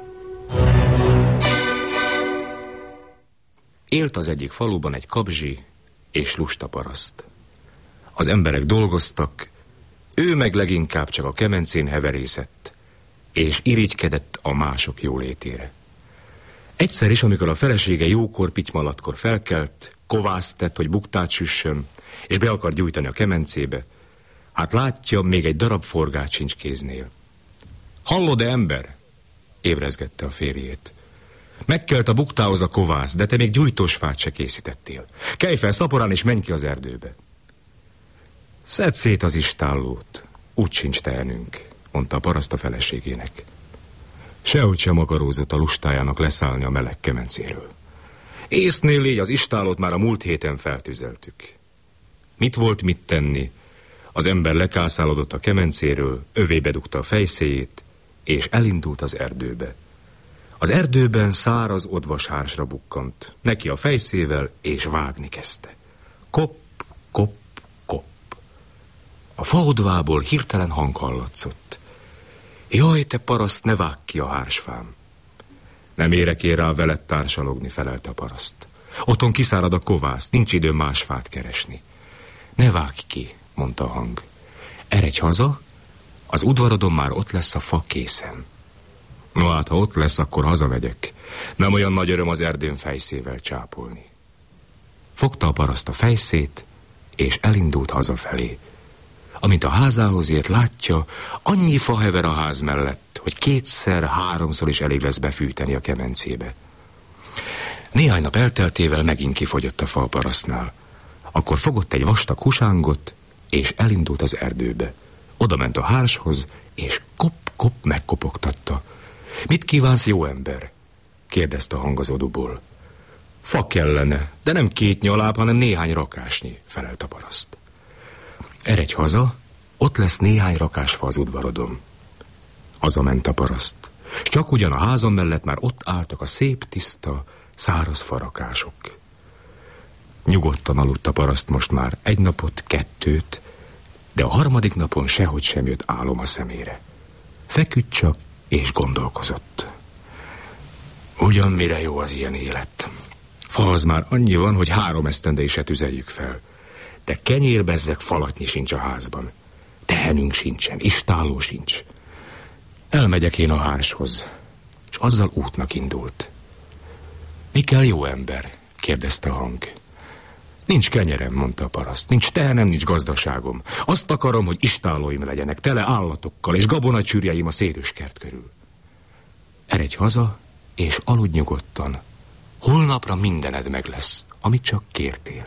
Élt az egyik faluban egy kabzsi és lusta paraszt. Az emberek dolgoztak, ő meg leginkább csak a kemencén heverészett, és irigykedett a mások jólétére. Egyszer is, amikor a felesége jókor, pitymalatkor felkelt, kovászt tett, hogy buktát süssön, és be akar gyújtani a kemencébe, hát látja, még egy darab forgát sincs kéznél. Hallod-e, ember? Ébrezgette a férjét. Megkelt a buktához a kovász, de te még gyújtós fát se készítettél. Kelj fel szaporán, és menj ki az erdőbe. Szedd szét az istállót, úgy sincs tehenünk, mondta a paraszt a feleségének. Sehogy sem akarózott a lustájának leszállni a meleg kemencéről. Észnél légy, az istállót már a múlt héten feltüzeltük. Mit volt mit tenni? Az ember lekászálodott a kemencéről, övébe dugta a fejszéjét, és elindult az erdőbe. Az erdőben száraz odvashársra bukkant, neki a fejszével, és vágni kezdte. Kopp, kopp, kopp. A faodvából hirtelen hang hallatszott. Jaj, te paraszt, ne vágj ki a hársfám. Nem érek én rá veled társalogni, felelte a paraszt. Otthon kiszárad a kovász, nincs idő más fát keresni. Ne vágj ki, mondta a hang. Eredj haza, az udvarodon már ott lesz a fa készen. No hát, ha ott lesz, akkor hazamegyek. Nem olyan nagy öröm az erdőn fejszével csápolni. Fogta a paraszt a fejszét, és elindult hazafelé. Amint a házához ért, látja, annyi fa hever a ház mellett, hogy kétszer-háromszor is elég lesz befűteni a kemencébe. Néhány nap elteltével megint kifogyott a fa a parasztnál. Akkor fogott egy vastag husángot, és elindult az erdőbe. Oda ment a hárshoz, és kop-kop megkopogtatta. Mit kívánsz, jó ember? Kérdezte a hang az oduból. Fa kellene, de nem 2 nyaláb, hanem néhány rakásnyi, felelt a paraszt. Eredj haza, ott lesz néhány rakásfa az udvarodon. Hazament a paraszt. S csak ugyan a házam mellett már ott álltak a szép, tiszta, száraz farakások. Nyugodtan aludt a paraszt most már 1 napot, 2, de a 3. napon sehogy sem jött álom a szemére. Feküdt csak, és gondolkozott. Ugyan mire jó az ilyen élet? Fa az már annyi van, hogy 3 esztendei se tüzeljük fel. De kenyérbezzeg falatnyi sincs a házban. Tehenünk sincsen, istálló sincs. Elmegyek én a hárshoz, és azzal útnak indult. Mi kell, jó ember? Kérdezte a hang. Nincs kenyerem, mondta a paraszt. Nincs tehenem, nincs gazdaságom. Azt akarom, hogy istállóim legyenek, tele állatokkal, és gabonacsürjeim a szédüskert körül. Eredj haza, és aludj nyugodtan. Holnapra mindened meg lesz, amit csak kértél.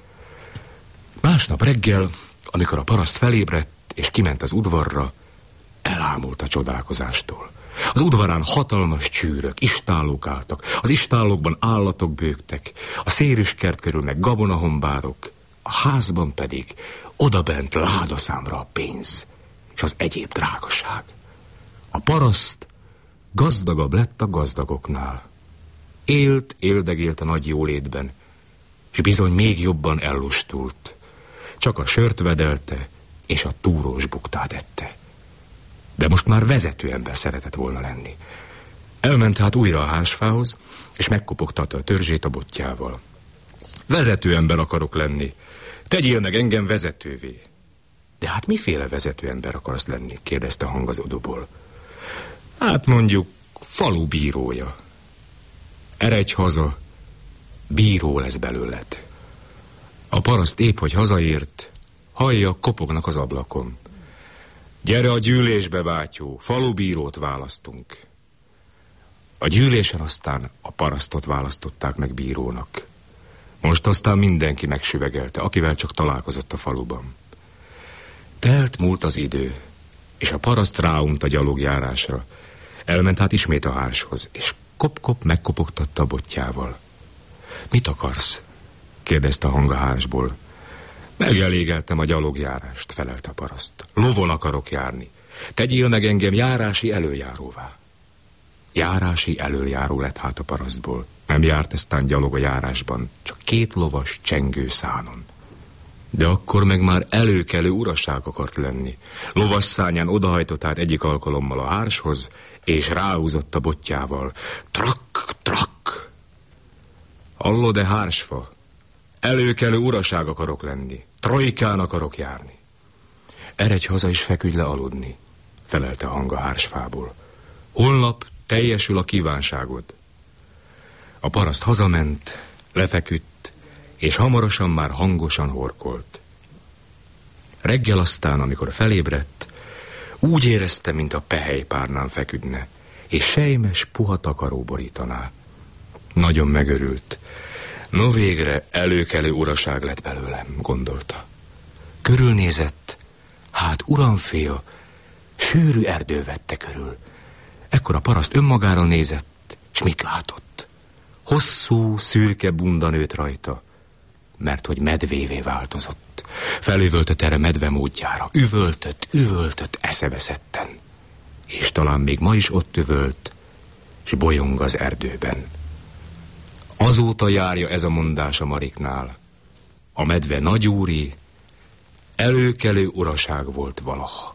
Másnap reggel, amikor a paraszt felébredt, és kiment az udvarra, elámult a csodálkozástól. Az udvarán hatalmas csűrök, istállók álltak, az istállókban állatok bőgtek, a széruskert körül meg gabonahombárok, a házban pedig odabent ládaszámra a pénz, és az egyéb drágaság. A paraszt gazdagabb lett a gazdagoknál. Éldegélt a nagy jólétben, és bizony még jobban ellustult. Csak a sört vedelte, és a túrós buktát ette. De most már vezető ember szeretett volna lenni. Elment hát újra a házfához, és megkopogtatta a törzsét a botjával. Vezető ember akarok lenni. Tegyél meg engem vezetővé. De hát miféle vezető ember akarsz lenni? Kérdezte a hang az odoból. Hát mondjuk falu bírója. Eredj haza, bíró lesz belőled. A paraszt épp, hogy hazaért, hallja, kopognak az ablakon. Gyere a gyűlésbe, bátyó, falubírót választunk. A gyűlésen aztán a parasztot választották meg bírónak. Most aztán mindenki megsüvegelte, akivel csak találkozott a faluban. Múlt az idő, és a paraszt ráunt a gyalogjárásra. Elment hát ismét a hárshoz, és kop-kop megkopogtatta a botjával. Mit akarsz? Kérdezte a hang a hársból. Megelégeltem a gyalogjárást, felelt a paraszt. Lovon akarok járni. Tegyél meg engem járási előjáróvá. Járási előjáró lett hát a parasztból. Nem járt eztán gyalog a járásban, csak 2 lovas csengő szánon. De akkor meg már előkelő uraság akart lenni. Lovasszányán odahajtott át egyik alkalommal a hárshoz, és ráhúzott a botjával. Trak, trak! Hallod-e, hársfa? Előkelő uraság akarok lenni. Trojkán akarok járni. Eredj haza és feküdj le aludni, felelte a hang a hársfából. Holnap teljesül a kívánságod. A paraszt hazament, lefeküdt, és hamarosan már hangosan horkolt. Reggel aztán, amikor felébredt, úgy érezte, mint a pehelypárnán feküdne, és sejmes, puha takaró borítaná. Nagyon megörült. No végre előkelő uraság lett belőlem, gondolta. Körülnézett, hát uramféja, sűrű erdő vette körül. Ekkor a paraszt önmagára nézett, s mit látott? Hosszú, szürke bunda nőtt rajta, mert hogy medvévé változott. Felüvöltött erre medve módjára, üvöltött eszeveszetten. És talán még ma is ott üvölt, s bolyong az erdőben. Azóta járja ez a mondás a Mariknál. A medve nagyúri, előkelő uraság volt valaha.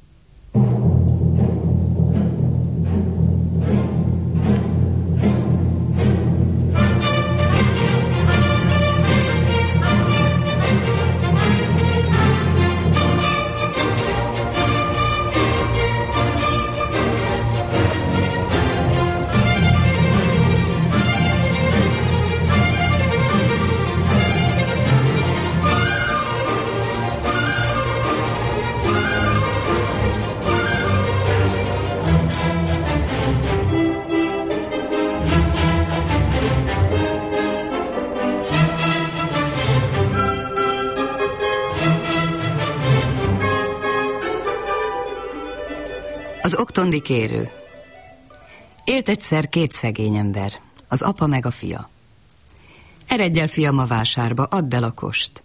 Az oktondi kérő. Élt egyszer 2 szegény ember, az apa meg a fia. Eredj el, fiam, a vásárba, add el a kost.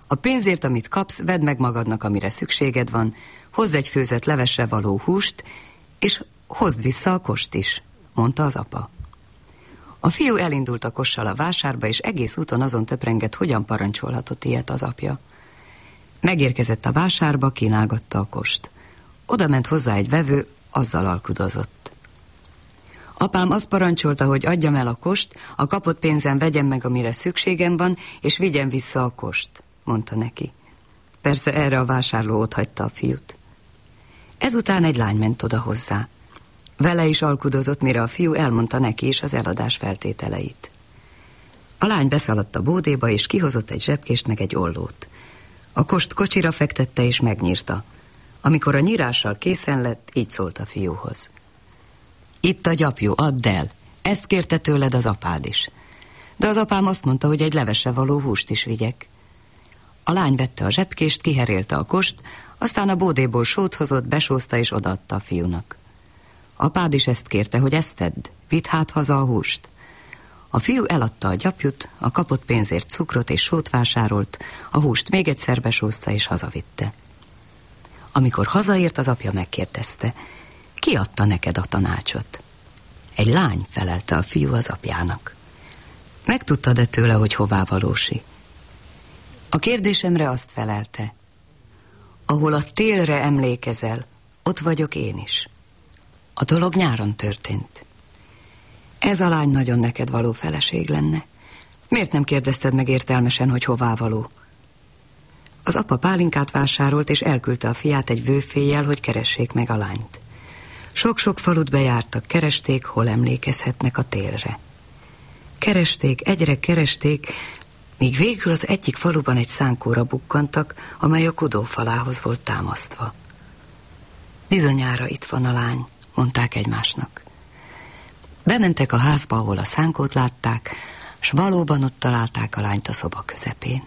A pénzért, amit kapsz, vedd meg magadnak, amire szükséged van, hozz egy főzett levesre való húst, és hozd vissza a kost is, mondta az apa. A fiú elindult a kossal a vásárba, és egész úton azon töprengett, hogyan parancsolhatott ilyet az apja. Megérkezett a vásárba, kínálgatta a kost. Oda ment hozzá egy vevő, azzal alkudozott. Apám azt parancsolta, hogy adjam el a kost, a kapott pénzen vegyem meg, amire szükségem van, és vigyem vissza a kost, mondta neki. Persze erre a vásárló otthagyta a fiút. Ezután egy lány ment oda hozzá. Vele is alkudozott, mire a fiú elmondta neki is az eladás feltételeit. A lány beszaladt a bódéba, és kihozott egy zsebkést meg egy ollót. A kost kocsira fektette és megnyírta. Amikor a nyírással készen lett, így szólt a fiúhoz. Itt a gyapjú, add el, ezt kérte tőled az apád is. De az apám azt mondta, hogy egy levesre való húst is vigyek. A lány vette a zsebkést, kiherélte a kost, aztán a bódéból sót hozott, besózta és odaadta a fiúnak. Apád is ezt kérte, hogy ezt tedd, vidd hát haza a húst. A fiú eladta a gyapjút, a kapott pénzért cukrot és sót vásárolt, a húst még egyszer besózta és hazavitte. Amikor hazaért, az apja megkérdezte, ki adta neked a tanácsot? Egy lány, felelte a fiú az apjának. Megtudtad-e tőle, hogy hová valósi? A kérdésemre azt felelte, ahol a télre emlékezel, ott vagyok én is. A dolog nyáron történt. Ez a lány nagyon neked való feleség lenne. Miért nem kérdezted meg értelmesen, hogy hová való? Az apa pálinkát vásárolt, és elküldte a fiát egy vőféjjel, hogy keressék meg a lányt. Sok-sok falut bejártak, keresték, hol emlékezhetnek a télre. Keresték, egyre keresték, míg végül az egyik faluban egy szánkóra bukkantak, amely a kudófalához volt támasztva. Bizonyára itt van a lány, mondták egymásnak. Bementek a házba, ahol a szánkót látták, s valóban ott találták a lányt a szoba közepén.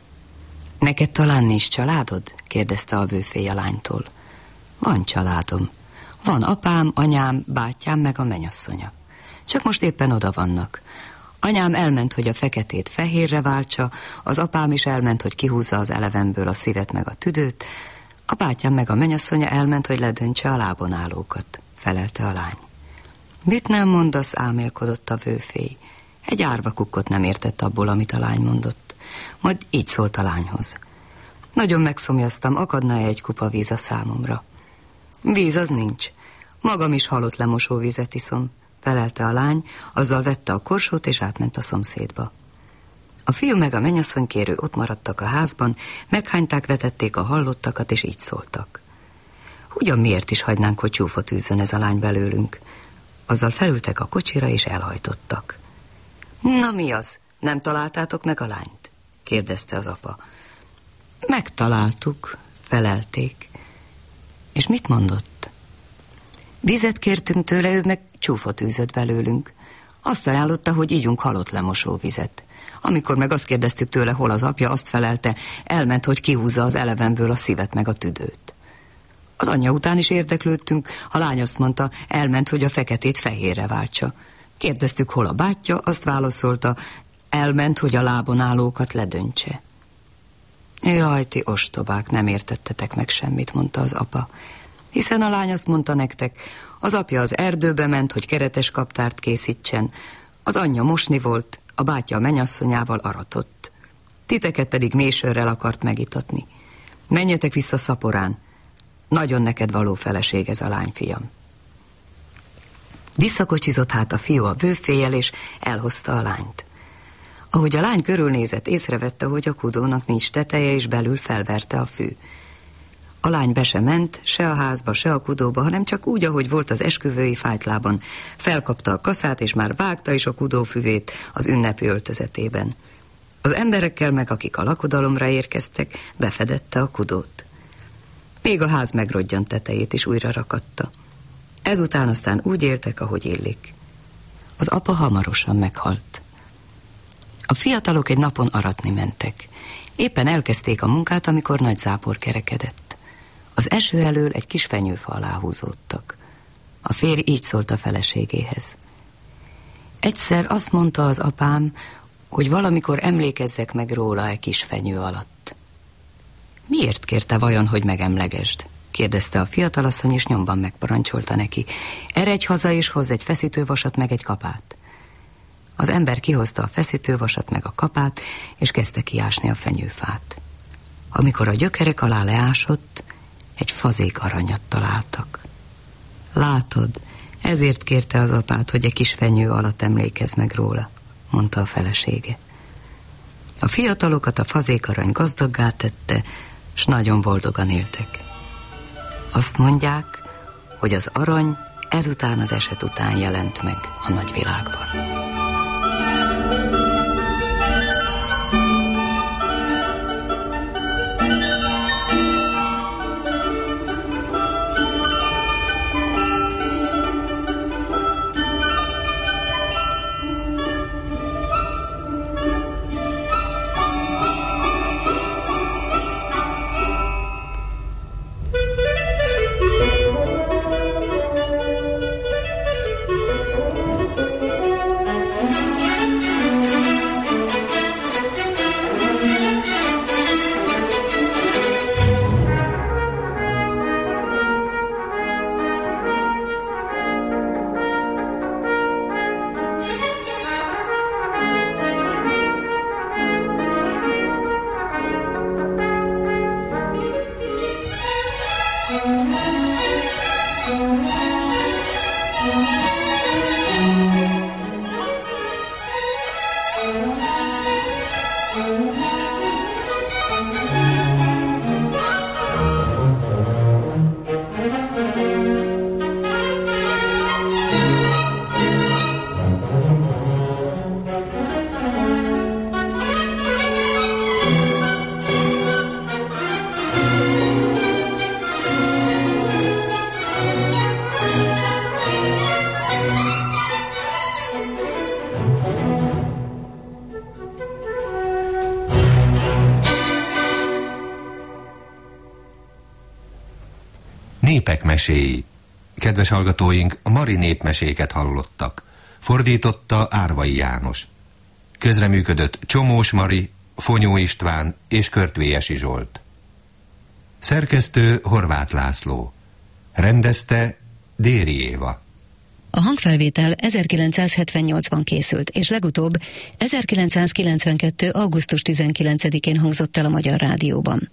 Neked talán nincs családod? kérdezte a vőfély a lánytól. Van családom. Van apám, anyám, bátyám meg a menyasszonya. Csak most éppen oda vannak. Anyám elment, hogy a feketét fehérre váltsa, az apám is elment, hogy kihúzza az elevenből a szívet meg a tüdőt, a bátyám meg a menyasszonya elment, hogy ledöntse a lábon állókat, felelte a lány. Mit nem mondasz, álmélkodott a vőfély. Egy árva kukkot nem értett abból, amit a lány mondott. Majd így szólt a lányhoz. Nagyon megszomjaztam, akadna-e egy kupa víz a számomra? Víz az nincs. Magam is halott lemosóvizet iszom, felelte a lány, azzal vette a korsót és átment a szomszédba. A fiú meg a mennyasszony kérő ott maradtak a házban, meghányták, vetették a hallottakat, és így szóltak. Ugyan miért is hagynánk, hogy csúfot űzzön ez a lány belőlünk? Azzal felültek a kocsira, és elhajtottak. Na mi az? Nem találtátok meg a lányt? kérdezte az apa. Megtaláltuk, felelték. És mit mondott? Vizet kértünk tőle, ő meg csúfot űzött belőlünk. Azt ajánlotta, hogy ígyunk halott lemosóvizet. Amikor meg azt kérdeztük tőle, hol az apja, azt felelte, elment, hogy kihúzza az elevenből a szívet meg a tüdőt. Az anyja után is érdeklődtünk, a lány azt mondta, elment, hogy a feketét fehérre váltsa. Kérdeztük, hol a bátyja, azt válaszolta, elment, hogy a lábon állókat ledöntse. Jaj, ti ostobák, nem értettetek meg semmit, mondta az apa. Hiszen a lány azt mondta nektek, az apja az erdőbe ment, hogy keretes kaptárt készítsen, az anyja mosni volt, a bátyja a mennyasszonyával aratott. Titeket pedig mésörrel akart megitatni. Menjetek vissza szaporán. Nagyon neked való feleség ez a lány, fiam. Visszakocsizott hát a fiú a vőfélyel, és elhozta a lányt. Ahogy a lány körülnézett, észrevette, hogy a kudónak nincs teteje, és belül felverte a fű. A lány be se ment, se a házba, se a kudóba, hanem csak úgy, ahogy volt az esküvői fájtlában. Felkapta a kaszát, és már vágta is a kudófüvét az ünnepi öltözetében. Az emberekkel meg, akik a lakodalomra érkeztek, befedette a kudót. Még a ház megrodjant tetejét is újra rakatta. Ezután aztán úgy éltek, ahogy illik. Az apa hamarosan meghalt. A fiatalok egy napon aratni mentek. Éppen elkezdték a munkát, amikor nagy zápor kerekedett. Az eső elől egy kis fenyőfa alá húzódtak. A férj így szólt a feleségéhez. Egyszer azt mondta az apám, hogy valamikor emlékezzek meg róla egy kis fenyő alatt. Miért kérte vajon, hogy megemlegesd? Kérdezte a fiatalasszony, és nyomban megparancsolta neki. Eredj haza, és hozz egy feszítővasat meg egy kapát. Az ember kihozta a feszítővasat meg a kapát, és kezdte kiásni a fenyőfát. Amikor a gyökerek alá leásott, egy fazék aranyat találtak. Látod, ezért kérte az apát, hogy egy kis fenyő alatt emlékezz meg róla, mondta a felesége. A fiatalokat a fazék arany gazdaggá tette, s nagyon boldogan éltek. Azt mondják, hogy az arany ezután az eset után jelent meg a nagyvilágban. Népek meséi. Kedves hallgatóink, Mari népmeséket hallottak. Fordította Árvai János. Közreműködött Csomós Mari, Fonyó István és Körtvélyesi Zsolt. Szerkesztő Horváth László. Rendezte Déri Éva. A hangfelvétel 1978-ban készült, és legutóbb 1992. augusztus 19-én hangzott el a Magyar Rádióban.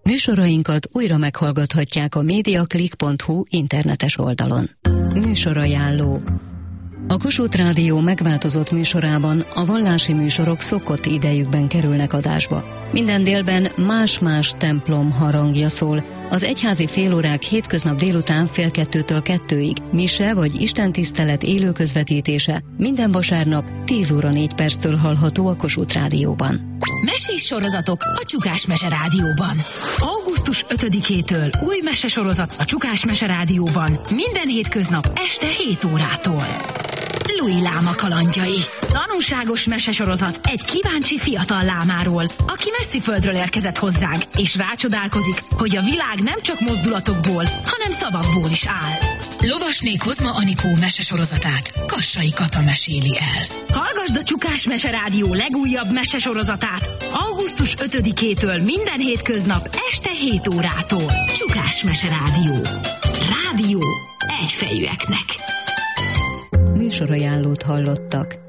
Műsorainkat újra meghallgathatják a mediaclick.hu internetes oldalon. Műsorajánló. A Kossuth Rádió megváltozott műsorában a vallási műsorok szokott idejükben kerülnek adásba. Minden délben más-más templom harangja szól. Az egyházi félórák hétköznap délután 1:30-től 2-ig, mise vagy istentisztelet élő közvetítése minden vasárnap 10:04 hallható a Kossuth Rádióban. Mesés sorozatok a Csukás Mese Rádióban. Augusztus 5-től új mesesorozat a Csukás Mese Rádióban minden hétköznap este 7 órától. Louis Láma kalandjai. Tanulságos mesesorozat egy kíváncsi fiatal lámáról, aki messzi földről érkezett hozzánk, és rácsodálkozik, hogy a világ nem csak mozdulatokból, hanem szavakból is áll. Lovasné Kozma Anikó mesesorozatát Kassai Kata meséli el. Hallgasd a Csukás Mese Rádió legújabb mesesorozatát augusztus 5-től minden hétköznap este 7 órától. Csukás Mese Rádió. Rádió egyfejűeknek. Műsorajánlót hallottak.